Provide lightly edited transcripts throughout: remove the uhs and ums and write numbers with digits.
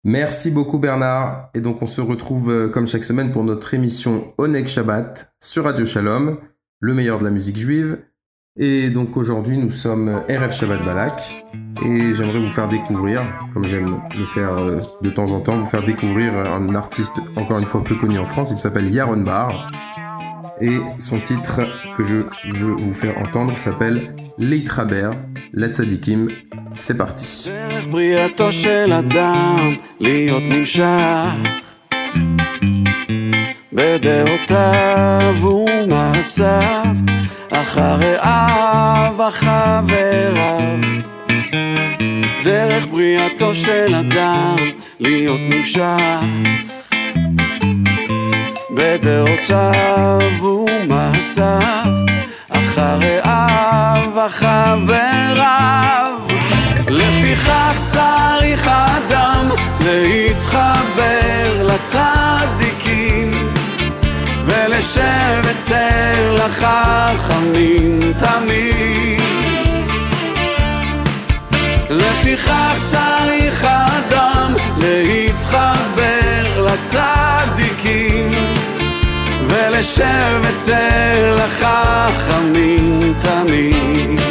Merci beaucoup Bernard. Et donc on se retrouve comme chaque semaine pour notre émission Oneg Shabbat sur Radio Shalom, le meilleur de la musique juive. Et donc aujourd'hui nous sommes Erev Shabbat Balak et j'aimerais vous faire découvrir, comme j'aime le faire de temps en temps, vous faire découvrir un artiste encore une fois peu connu en France. Il s'appelle Yaron Bar et son titre que je veux vous faire entendre s'appelle Leitraber Latzadikim. C'est parti. דרך בריאתו של אדם להיות נמשך בדעותיו ומעשיו אחר רעיו וחבריו. דרך בריאתו של אדם להיות נמשך בדעותיו ומעשיו אחר רעיו וחבריו. לפיכך צריך האדם להתחבר לצדיקים ולשב אצל החכמים תמיד. לפיכך צריך האדם להתחבר לצדיקים ולשב אצל החכמים תמיד.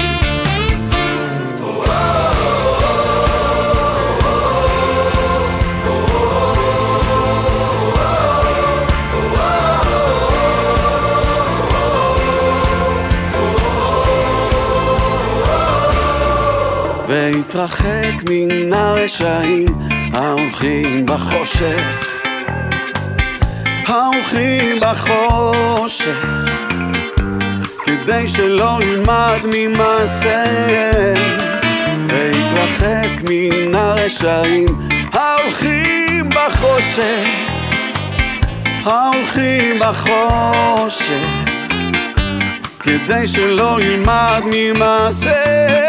והתרחק מן הרשעים ההולכים בחושך, ההולכים בחושך, כדי שלא ילמד ממעשיהם. והתרחק מן הרשעים ההולכים בחושך, ההולכים בחושך, כדי שלא ילמד ממעשיהם.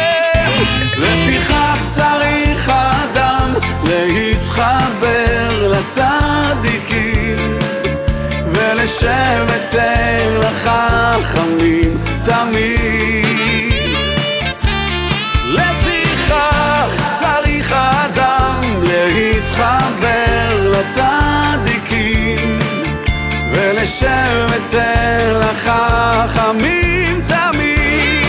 לפיכך צריך האדם להתחבר לצדיקים ולשב אצל החכמים תמיד. לפיכך צריך האדם להתחבר לצדיקים ולשב אצל החכמים תמיד.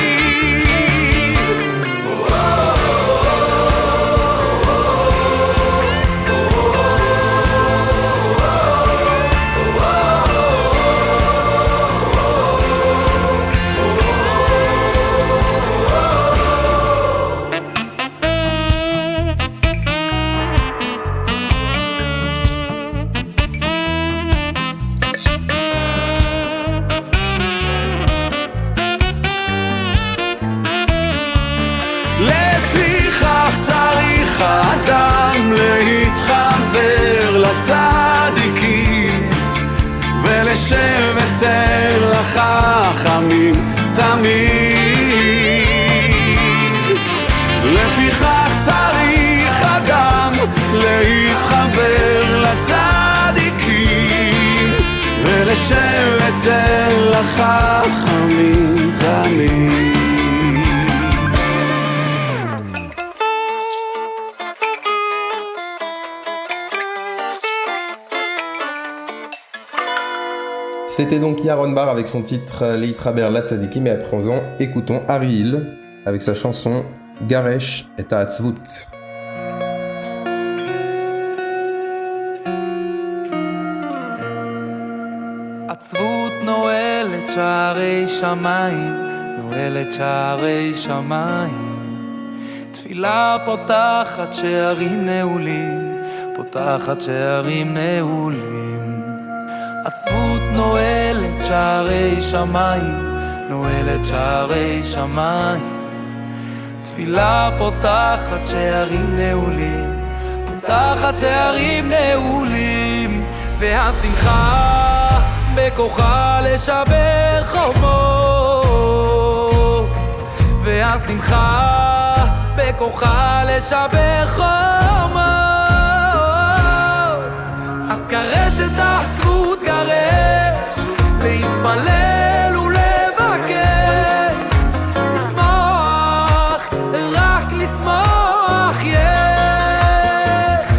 האדם להתחבר לצדיקים ולשב אצל החכמים תמיד. לפיכך צריך האדם להתחבר לצדיקים ולשב אצל החכמים תמיד. C'était donc Yaron Bar avec son titre Leitraber Latzadikim, et à présent écoutons Ariel avec sa chanson Garesh et Ha'atzvut. עצבות נועלת שערי שמיים, נועלת שערי שמיים. תפילה פותחת שערים נעולים, פותחת שערים נעולים. עצבות נועלת שערי שמיים, נועלת שערי שמיים. תפילה פותחת שערים נעולים, פותחת שערים נעולים. והשמחה בכוחה לשבר חומות, והשמחה בכוחה לשבר חומות. אז גרש את העצבות, גרש להתפלל ולבקש, לשמוח, רק לשמוח יש.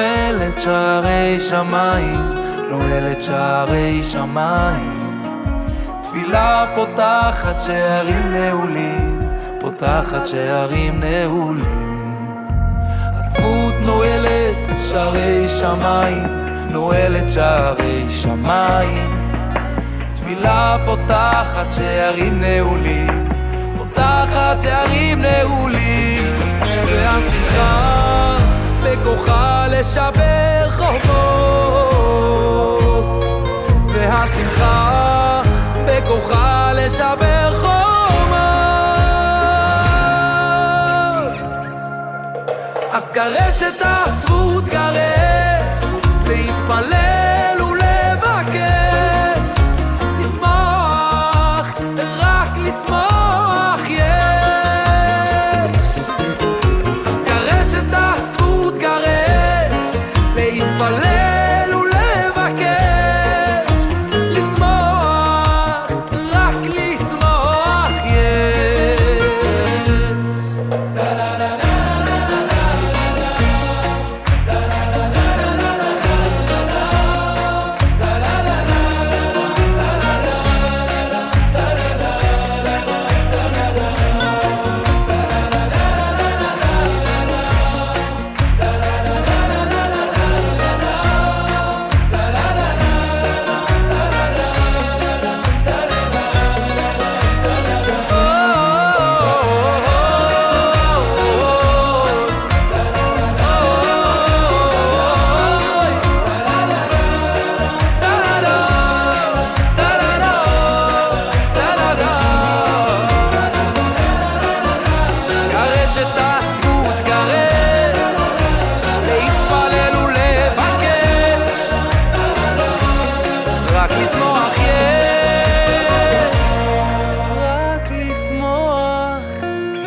נועלת שערי שמיים, נועלת שערי שמיים. תפילה פותחת שערים נעולים, פותחת שערים נעולים. עצבות נועלת שערי שמיים, נועלת שערי שמיים. תפילה פותחת שערים נעולים, פותחת שערים נעולים. והשמחה בכוחה לשבר חומות, והשמחה בכוחה לשבר חומות. אז גרש את העצבות, גרש להתפלל ולבקש, לשמוח, רק לשמוח יש. אז גרש את העצבות, גרש להתפלל ולבקש, לשמוח, רק לשמוח יש. גרש את העצבות, גרש להתפלל ולבקש, רק לשמוח יש, רק לשמוח יש.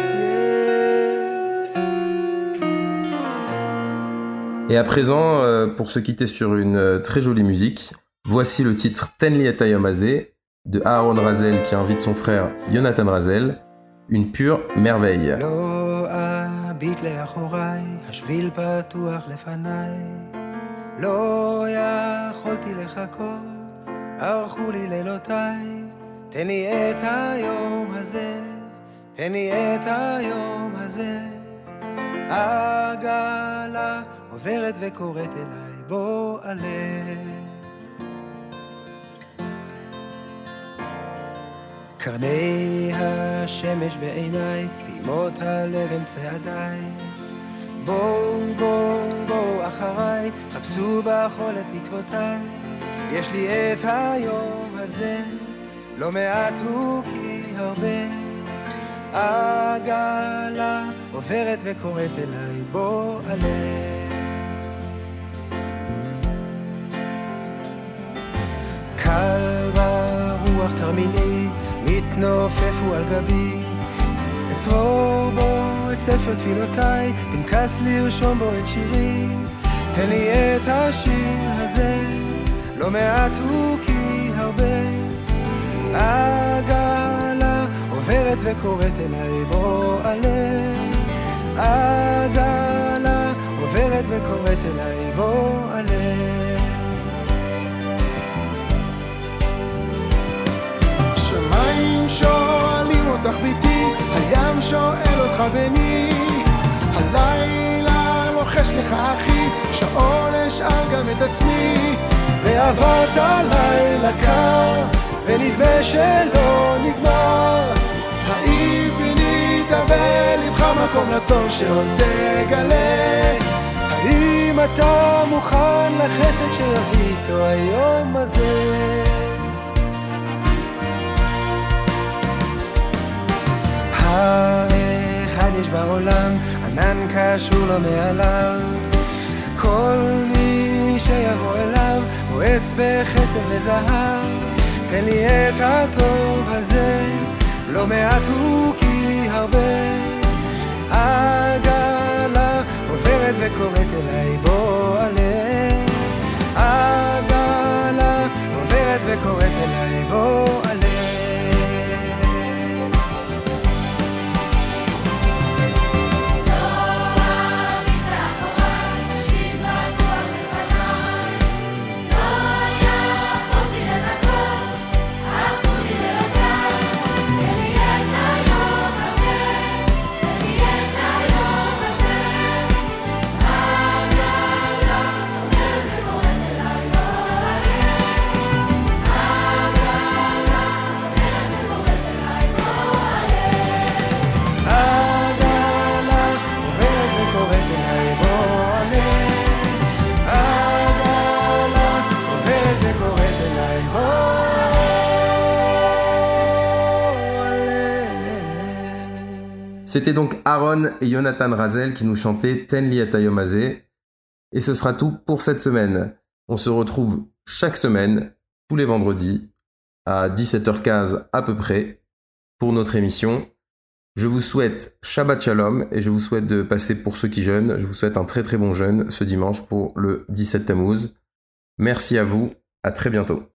Et à présent, pour se quitter sur une très jolie musique, voici le titre Tenli et Hayom Hazeh de Aaron Razel qui invite son frère Yonatan Razel, une pure merveille. לא אביט לאחוריי, השביל פתוח לפניי, לא יכולתי לחכות, ערכו לי לילותיי, תן לי את היום הזה, תן לי את היום הזה. העגלה עוברת וקוראת אליי, בוא עלה. קרני השמש בעיניי, פעימות הלב הם צעדיי. בואו בואו בואו אחריי, חפשו בחול את תקוותיי. יש לי את היום הזה, לא מעט הוא כי הרבה. העגלה עוברת וקוראת אליי, בוא עלה. קל ברוח תרמילי, מתנופפו על גבי, אצרור בו את ספר תפילותיי, פנקס לרשום בו את שירי. תן לי את השיר הזה, לא מעט הוא כי הרבה. העגלה עוברת וקוראת אליי, בוא עלה. העגלה עוברת וקוראת אליי, בוא עלה. שמיים שואלים אותך ביתי, הים שואל אותך בני, הלילה לוחש לך אחי, שעון אשאל גם את עצמי. ועברת לילה קר, ונדמה שלא נגמר. האם פינית בלבך מקום לטוב שעוד תגלה? האם אתה מוכן לחסד שיביא איתו היום הזה? האחד יש בעולם, ענן קשור לו מעליו. כל מי שיבוא אליו, מואס בכסף וזהב. תן לי את הטוב הזה, לא מעט הוא כי הרבה. העגלה עוברת וקוראת אליי, בוא עלה. העגלה עוברת וקוראת אליי, בוא עלה. לא אביט לאחוריי, השביל פתוח C'était donc Aaron et Jonathan Razel qui nous chantaient Ten Li Atayom Hazeh. Et ce sera tout pour cette semaine. On se retrouve chaque semaine, tous les vendredis, à 17h15 à peu près, pour notre émission. Je vous souhaite Shabbat Shalom et je vous souhaite de passer, pour ceux qui jeûnent, je vous souhaite un très très bon jeûne ce dimanche pour le 17 Tammuz. Merci à vous, à très bientôt.